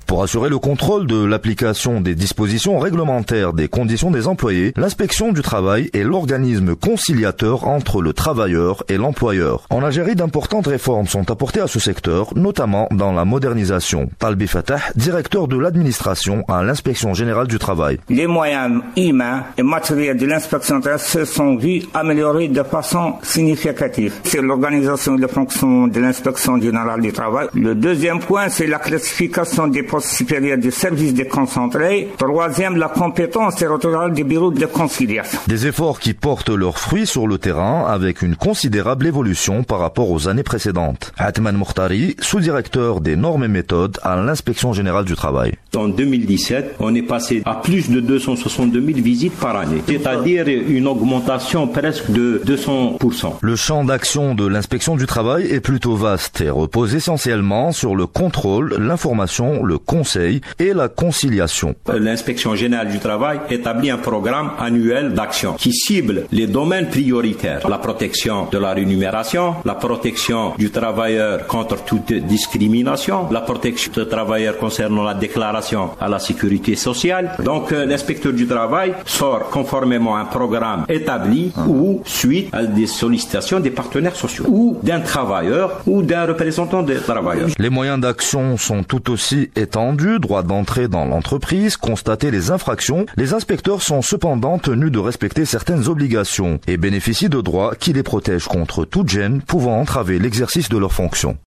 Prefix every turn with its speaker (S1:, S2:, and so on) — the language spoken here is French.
S1: Pour assurer le contrôle de l'application des dispositions réglementaires des conditions des employés, l'inspection du travail est l'organisme conciliateur entre le travailleur et l'employeur. En Algérie, d'importantes réformes sont apportées à ce secteur, notamment dans la modernisation. Talbi Fatah, directeur de l'administration à l'inspection générale du travail.
S2: Les moyens humains et matériels de l'inspection se sont vus améliorer de façon significative. C'est l'organisation et le fonctionnement de l'inspection générale du travail. Le deuxième point, c'est la classification des postes supérieurs du service déconcentré. Troisième, la compétence territoriale des bureaux de conciliation.
S1: Des efforts qui portent leurs fruits sur le terrain avec une considérable évolution par rapport aux années précédentes. Atman Mokhtari, sous-directeur des normes et méthodes à l'inspection générale du travail.
S3: En 2017, on est passé à plus de 262 000 visites par année, c'est-à-dire une augmentation presque de 200%.
S1: Le champ d'action de l'inspection du travail est plutôt vaste et repose essentiellement sur le contrôle, l'information, le conseil et la conciliation.
S3: L'inspection générale du travail établit un programme annuel d'action qui cible les domaines prioritaires. La protection de la rémunération, la protection du travailleur contre toute discrimination, la protection du travailleur concernant la déclaration à la sécurité sociale. Donc l'inspecteur du travail sort conformément à un programme établi ou suite à des sollicitations des partenaires sociaux ou d'un travailleur ou d'un représentant des travailleurs.
S1: Les moyens d'action sont tout aussi étendus, droit d'entrée dans l'entreprise, constater les infractions. Les inspecteurs sont cependant tenus de respecter certaines obligations et bénéficient de droits qui les protègent contre toute gêne pouvant entraver l'exercice de leurs fonctions.